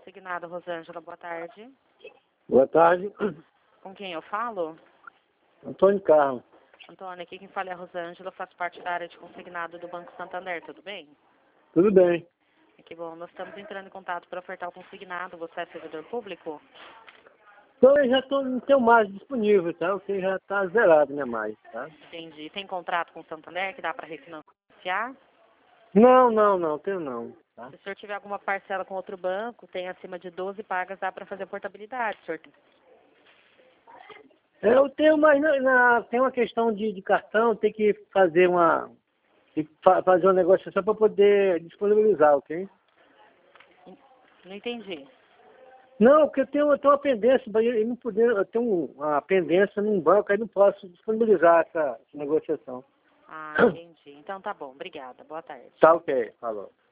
consignado, Rosângela, boa tarde. Boa tarde. Com quem eu falo? Antônio Carlos. Antônio, aqui quem fala é a Rosângela, faço parte da área de consignado do Banco Santander, tudo bem? Tudo bem. Que bom, nós estamos entrando em contato para ofertar o consignado, você é servidor público? Então eu já não tenho mais disponível, tá? O que já está zerado, né, mais, tá? Entendi. Tem contrato com o Santander que dá para refinanciar? Não, tenho não, tá? Se o senhor tiver alguma parcela com outro banco, tem acima de 12 pagas, dá para fazer portabilidade, senhor. Eu tenho, mas tem uma questão de cartão, tem que fazer fazer uma negociação para poder disponibilizar, ok? Não entendi. Não, porque eu tenho uma pendência, eu tenho uma pendência num banco, aí não posso disponibilizar essa negociação. Ah, entendi. Então tá bom, obrigada. Boa tarde. Tá ok, falou.